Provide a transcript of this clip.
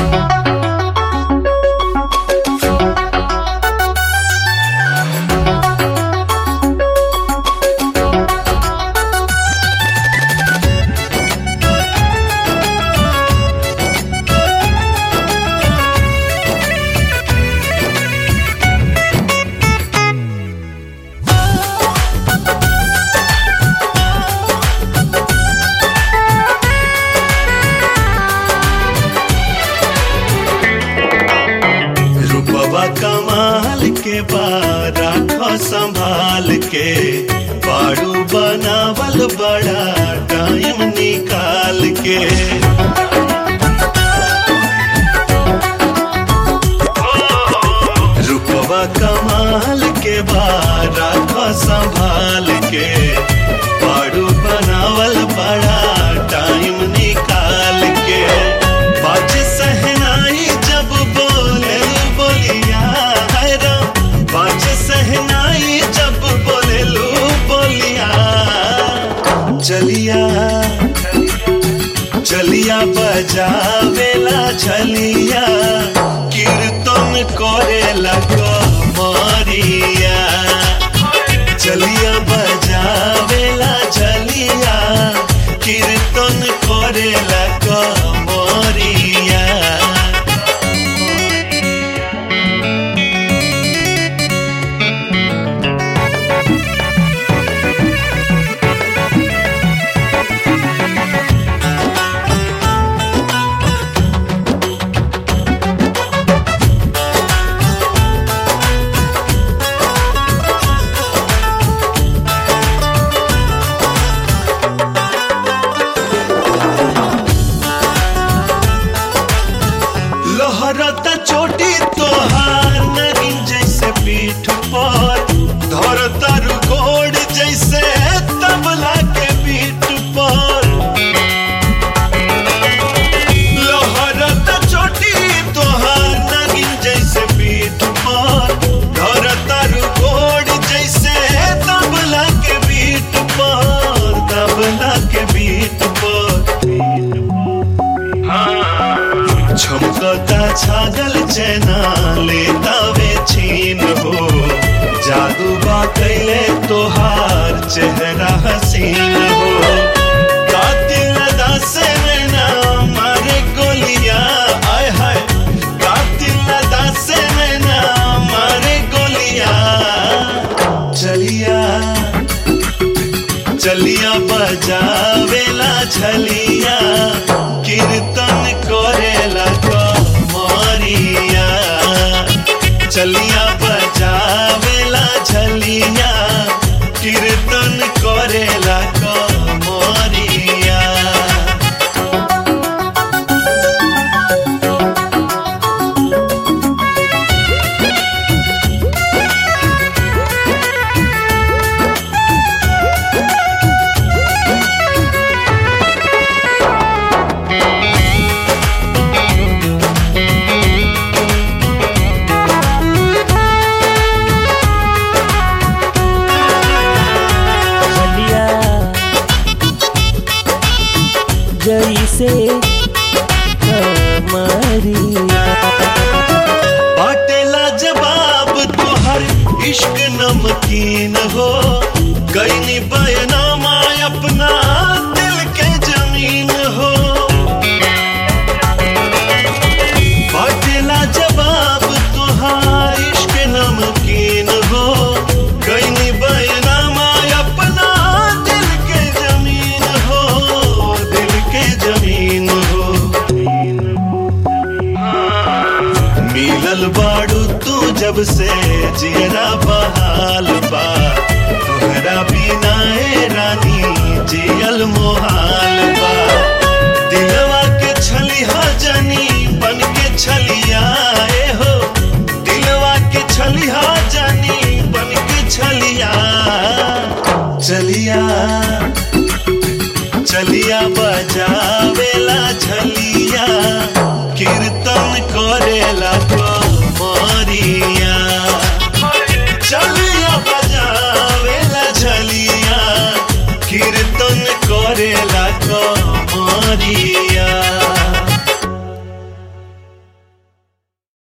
कमाल के राखो संभाल के पाड़ू बनावल बड़ा टाइम निकाल के रूपवा कमाल के राखो संभाल के पाड़ू बनावल बड़ा टाइम निकाल के बाज सहनाई जब बोले बोलिया बाज सहनाई जब बोले लो बोलिया चलिया चलिया बजावेला झलिया कीर्तन करेला कमरिया चलिया बजावेला झलिया कीर्तन करेला कमरिया लहरता चोटी तोहार नहीं जैसे पीठ पर धरता रुकोड़ जैसे तबला के पीठ पर लहरता चोटी तोहार नहीं जैसे पीठ पर धरता रुकोड़ जैसे तबला के पीठ पर तबला के पीठ पर छमकता छागल चैना लेता वे छीन हो जादू बा कैले तोहार चेहरा हसीन हो कातिल अदा से नैना मारे गोलियां आय हाय कातिल अदा से नैना मारे गोलियां चलिया चलिया बजावेला झलिया कीर्तन करेला कमरिया चलिया बजावेला झलिया कीर्तन करेला कमरिया जैसे कमरिया बाटेला जवाब तोहर इश्क नमकीन हो कैनी बयानामा अपना दिल के जमीन हो बाटेला जवाब तोहर इश्क नमकीन हो कैनी बयानामा अपना दिल के जमीन हो दिल के जमीन हो मिलल बाड़ू तू जब से जियरा बहाल बा